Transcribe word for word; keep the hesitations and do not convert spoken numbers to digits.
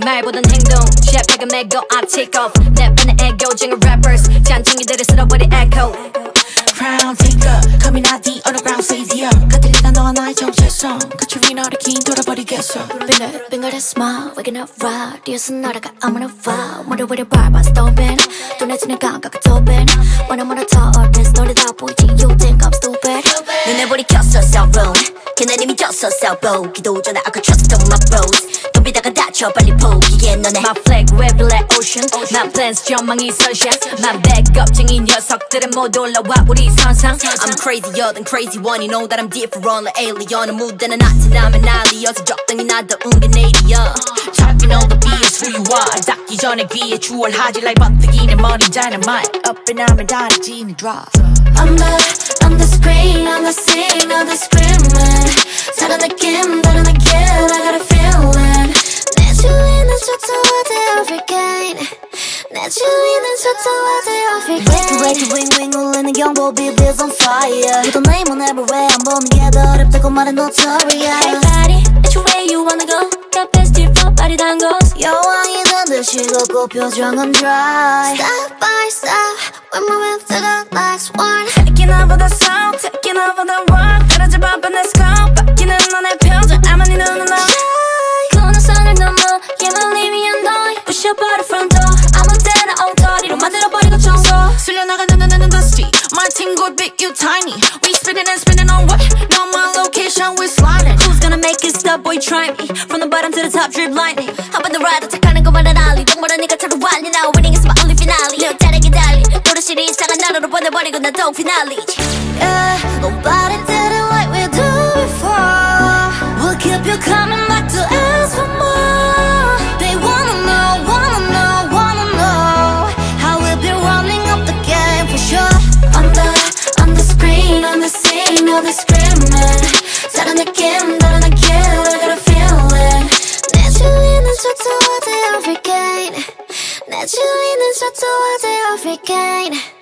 말보단 행동 jetpack을 메고 I take off 내 팬의 애교쟁이 rappers 잔챙이들을 쓸어버린 echo Crown taker coming out the underground savior 가들리가 너와 나의 정체성 가출이 너를 긴 돌아버리겠어 빙글 빙글의 smile waking up right 뒤에서 날아가 아무나 wow 머리 위를 밟아 stomping 둔해지는 감각을 도배 wanna wanna talk this 노래 다 보이지 you think I'm stupid 눈에 불이 켰어 cell phone 걔는 이미 졌어 cell phone 기도 전에 I could trust on my bros 덤비다가 다쳐 빨리 포기해 너네 My flag wave like ocean My plans 전망이 sunshine My backup쟁이 녀석들은 못 올라와 우리 선상 I'm crazier than crazy one You know that I'm different like alien 무대는 나타나면 난리여서 적당히 나다운 게 내일이야 Talking all the beats who you are 닿기 전에 귀에 추월하지 like 번뜩이 내 머리 dynamite Up and 하면 다리지는 drop I'm the, I'm the screen, I'm the scene, I'm the screaming 다른 느낌, 다른 느낌, I got a feeling 내 주위는 초토화돼 every gain 내 주위는 초토화돼 every gain Wake wake wing wing 울리는 경보 beat is on fire You don't name on everywhere 안 보는 게 더 어렵다고 말해 notorious Hey buddy, which way you wanna go? Got best for body tangos 여왕이 된 듯이 걷고 표정은 dry Step by step, we're moving to the next one Taking over the sound, taking over the world 떨어져 봐봐 let's go 바뀌는 너의 표정 아마 네 눈은 나 그는 선을 넘어 얘만 leave me and die 부셔버려 front door 아무 때나 엉터리로 만들어버리고 청소 쓸려나가는 너는 dusty My team go big, you tiny We spinning and spinning on what? Know my location, we sliding Who's gonna make it stop boy try me From the bottom to the top drip lightning Hop on the ride 어떡하는 것만은 알리 동물하니까 차로 완리 Now winning is my only finale 내 옷자락이 달리 노릇실이 이상한 나라로 보내버리고 나 don't finale Yeah, nobody did it like we do before We'll keep you coming back to ask for more They wanna know, wanna know, wanna know How we've been running up the game for sure On the, on the screen, on the scene, on the screaming 다른 느낌, 다른 느낌, I got a feeling 내 주위는 초토화돼 every gain 내 주위는 초토화돼 every gain